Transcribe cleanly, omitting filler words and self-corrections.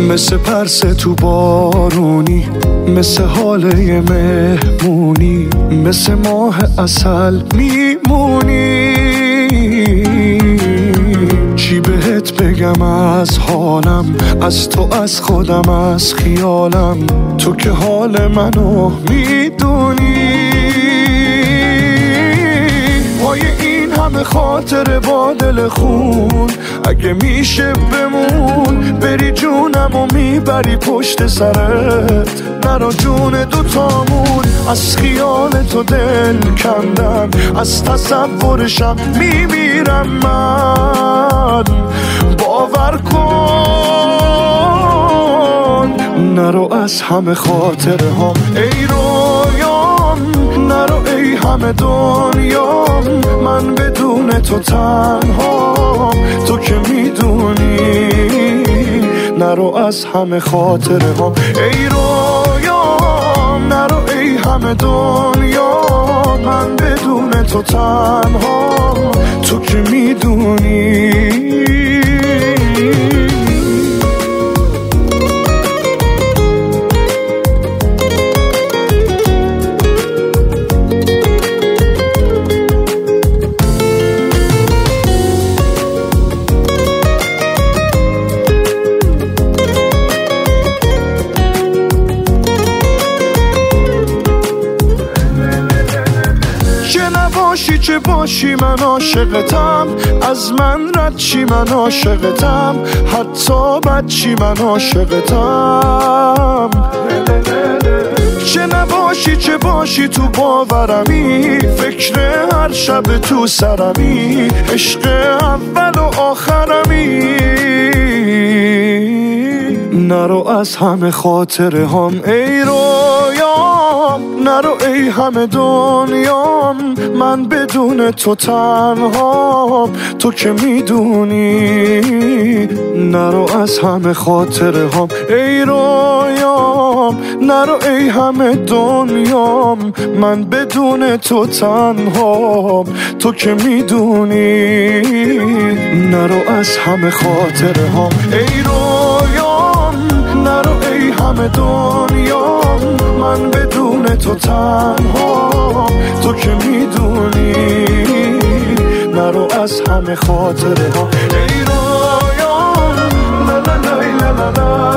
مثل پرس تو بارونی، مثل حاله مهمونی، مثل ماه عسل میمونی. چی بهت بگم از حالم، از تو، از خودم، از خیالم، تو که حال منو میدونی. پای این همه خاطر با دل خون، اگه میشه بمون، بری جونم و میبری پشت سرت، نرا جون دوتامون. از خیال تو دل کندم، از تصورشم میمیرم من. باور کن نرو از همه خاطره هم ای رویام، نرو ای همه دنیام، من بدون تو تنها، تو که میدونی. نرو از همه خاطره هم ای رویام، نرو ای همه دنیا، من بدون تو تنها، تو که میدونی. باشی چه باشی من عاشقتم، از من رد چی من عاشقتم، حتی بد چی من عاشقتم. چه نباشی چه باشی تو باورمی، فکر هر شب تو سرمی، عشق اول و آخرمی. نرو از همه خاطره هم ای رویام، نرو ای همه دنیام، من بدون تو تنها، تو که میدونی. نرو از همه خاطره هم ای رویام، نرو ای همه دنیام، من بدون تو تنها، تو که میدونی. نرو از همه خاطره هم ای رویام، نرو ای همه دنیام، من بدون تو تنها، تو که میدونی. نرو از همه خاطره ها ای رویام، لا لا لا لا لا.